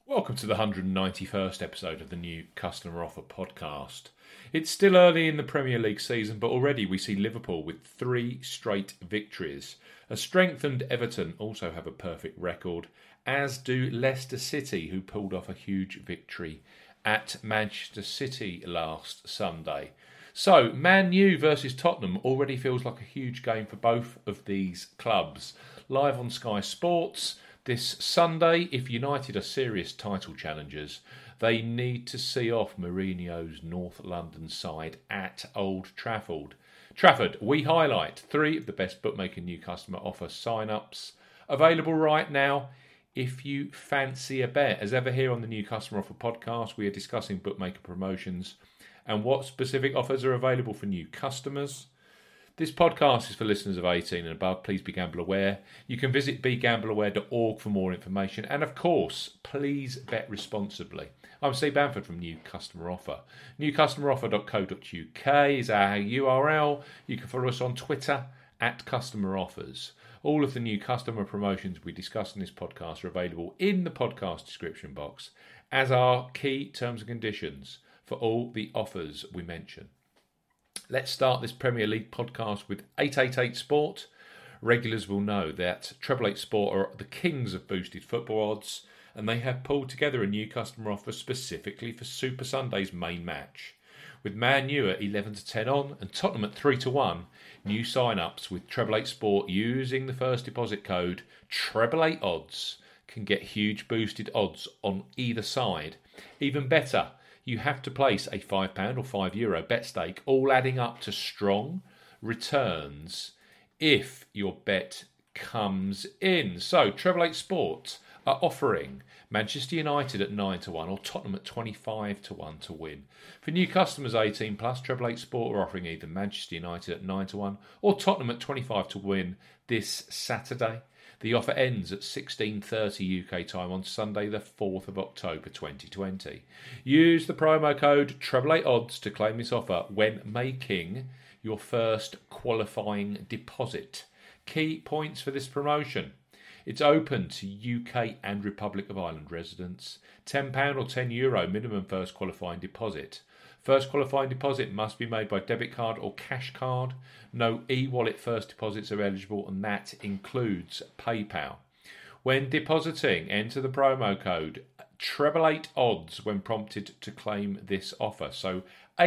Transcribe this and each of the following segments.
Welcome to the 191st episode of the new Customer Offer podcast. It's still early in the Premier League season, but already we see Liverpool with 3 straight victories. A strengthened Everton also have a perfect record, as do Leicester City, who pulled off a huge victory at Manchester City last Sunday. So, Man U versus Tottenham already feels like a huge game for both of these clubs. Live on Sky Sports this Sunday, if United are serious title challengers, they need to see off Mourinho's North London side at Old Trafford. We highlight 3 of the best bookmaker new customer offer sign-ups available right now if you fancy a bet. As ever here on the new customer offer podcast, we are discussing bookmaker promotions and what specific offers are available for new customers. This podcast is for listeners of 18 and above. Please be gamble aware. You can visit begambleaware.org for more information. And of course, please bet responsibly. I'm Steve Bamford from New Customer Offer. newcustomeroffer.co.uk is our URL. You can follow us on Twitter at Customer Offers. All of the new customer promotions we discuss in this podcast are available in the podcast description box, as are key terms and conditions for all the offers we mention. Let's start this Premier League podcast with 888 Sport. Regulars will know that 888 Sport are the kings of boosted football odds, and they have pulled together a new customer offer specifically for Super Sunday's main match. With Man U at 11 to 10 on and Tottenham at 3 to 1, new sign-ups with 888 Sport using the first deposit code 888 odds can get huge boosted odds on either side. Even better, you have to place a £5 or €5 bet stake, all adding up to strong returns if your bet comes in. So, 888 Sport are offering Manchester United at 9 to 1 or Tottenham at 25 to 1 to win. For new customers 18 plus, 888 Sport are offering either Manchester United at 9 to 1 or Tottenham at 25 to win this Saturday. The offer ends at 16:30 UK time on Sunday the 4th of October 2020. Use the promo code 888 odds to claim this offer when making your first qualifying deposit. Key points for this promotion. It's open to UK and Republic of Ireland residents. £10 or €10 minimum first qualifying deposit. First qualifying deposit must be made by debit card or cash card. No e-wallet first deposits are eligible, and that includes PayPal. When depositing, enter the promo code 888 odds when prompted to claim this offer. So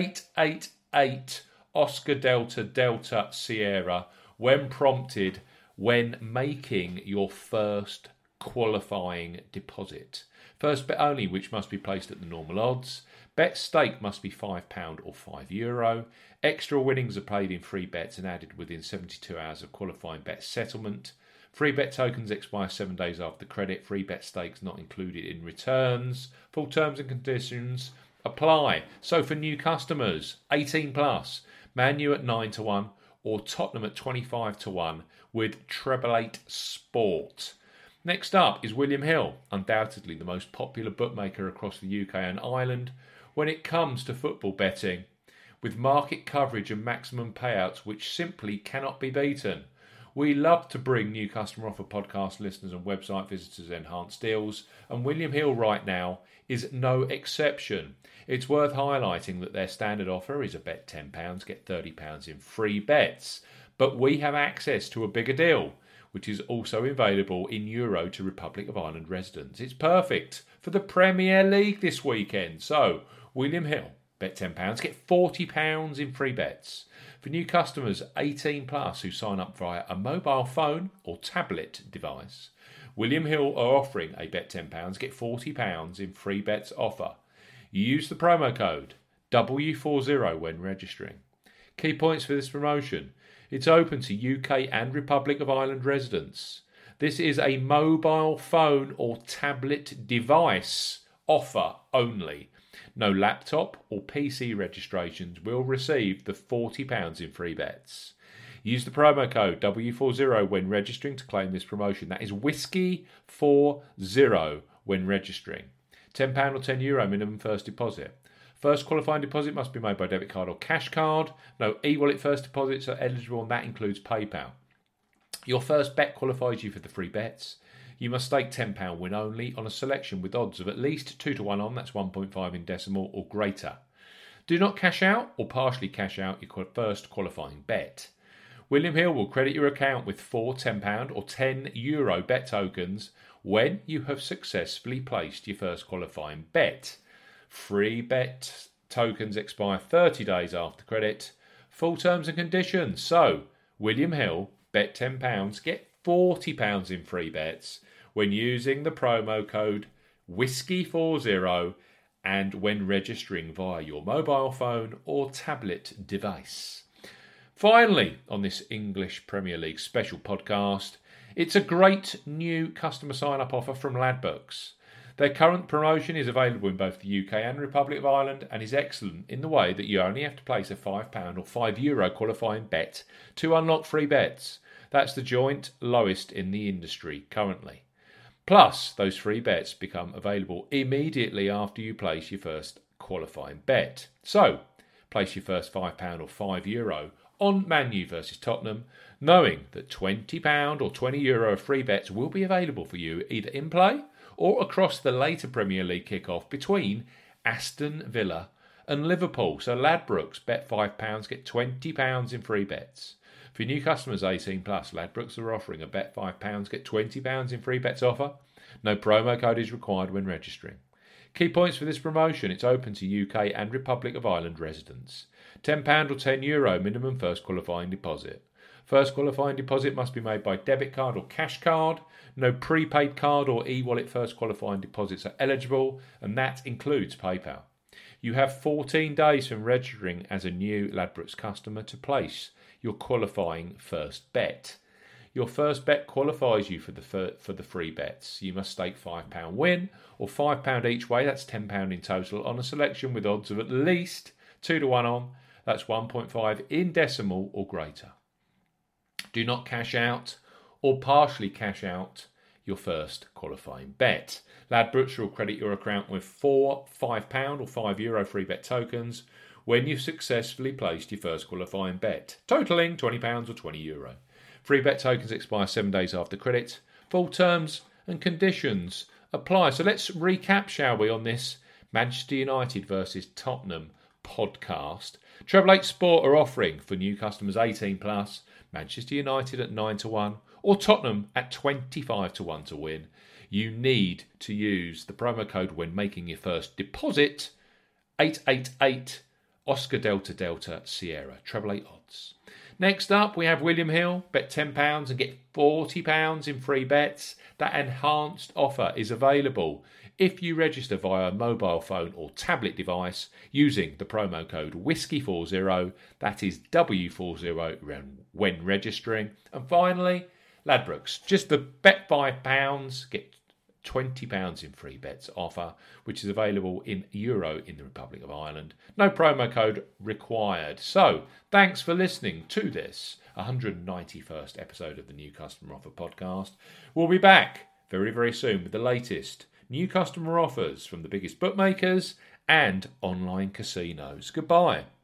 888 Oscar Delta Delta Sierra when prompted when making your first qualifying deposit. First bet only, which must be placed at the normal odds. Bet stake must be £5 or €5. Extra winnings are paid in free bets and added within 72 hours of qualifying bet settlement. Free bet tokens expire 7 days after credit. Free bet stakes not included in returns. Full terms and conditions apply. So for new customers, 18 plus, Man U at 9 to 1 or Tottenham at 25 to 1 with 888 Sport. Next up is William Hill, undoubtedly the most popular bookmaker across the UK and Ireland when it comes to football betting, with market coverage and maximum payouts which simply cannot be beaten. We love to bring new customer offer podcast listeners and website visitors enhanced deals, and William Hill right now is no exception. It's worth highlighting that their standard offer is a bet £10, get £30 in free bets, but we have access to a bigger deal, which is also available in Euro to Republic of Ireland residents. It's perfect for the Premier League this weekend. So, William Hill, bet £10, get £40 in free bets. For new customers 18 plus who sign up via a mobile phone or tablet device, William Hill are offering a bet £10, get £40 in free bets offer. Use the promo code W40 when registering. Key points for this promotion. It's open to UK and Republic of Ireland residents. This is a mobile phone or tablet device offer only. No laptop or PC registrations will receive the £40 in free bets. Use the promo code W40 when registering to claim this promotion. That is Whiskey40 when registering. £10 or €10 minimum first deposit. First qualifying deposit must be made by debit card or cash card. No e-wallet first deposits are eligible, and that includes PayPal. Your first bet qualifies you for the free bets. You must stake £10 win only on a selection with odds of at least 2 to 1 on, that's 1.5 in decimal or greater. Do not cash out or partially cash out your first qualifying bet. William Hill will credit your account with 4 £10 or €10 bet tokens when you have successfully placed your first qualifying bet. Free bet tokens expire 30 days after credit. Full terms and conditions. So, William Hill, bet £10, get £40 in free bets when using the promo code Whiskey40 and when registering via your mobile phone or tablet device. Finally, on this English Premier League special podcast, it's a great new customer sign-up offer from Ladbrokes. Their current promotion is available in both the UK and Republic of Ireland and is excellent in the way that you only have to place a £5 or €5 qualifying bet to unlock free bets. That's the joint lowest in the industry currently. Plus, those free bets become available immediately after you place your first qualifying bet. So, place your first £5 or €5 on Man U versus Tottenham, knowing that £20 or €20 of free bets will be available for you either in play or across the later Premier League kick-off between Aston Villa and Liverpool. So Ladbrokes, bet £5, get £20 in free bets. For new customers 18 plus, Ladbrokes are offering a bet £5, get £20 in free bets offer. No promo code is required when registering. Key points for this promotion: it's open to UK and Republic of Ireland residents. £10 or €10 minimum first qualifying deposit. First qualifying deposit must be made by debit card or cash card. No prepaid card or e-wallet first qualifying deposits are eligible, and that includes PayPal. You have 14 days from registering as a new Ladbrokes customer to place your qualifying first bet. Your first bet qualifies you for the free bets. You must stake £5 win or £5 each way, that's £10 in total, on a selection with odds of at least 2 to 1 on, that's 1.5 in decimal or greater. Do not cash out or partially cash out your first qualifying bet. Ladbrokes will credit your account with 4 £5 or €5 free bet tokens when you've successfully placed your first qualifying bet, totaling £20 or €20. Free bet tokens expire 7 days after credit. Full terms and conditions apply. So let's recap, shall we, on this Manchester United versus Tottenham podcast. Treble 8 Sport are offering for new customers 18 plus Manchester United at 9 to 1 or Tottenham at 25 to 1 to win. You need to use the promo code when making your first deposit, 888 Oscar Delta Delta Sierra, treble 8 odds. Next up, we have William Hill, bet £10 and get £40 in free bets. That enhanced offer is available if you register via a mobile phone or tablet device using the promo code Whiskey40, that is W40 when registering. And finally, Ladbrokes, just the bet £5, get £20 in free bets offer, which is available in euro in the Republic of Ireland. No promo code required. So, thanks for listening to this 191st episode of the New Customer Offer podcast. We'll be back very, very soon with the latest new customer offers from the biggest bookmakers and online casinos. Goodbye.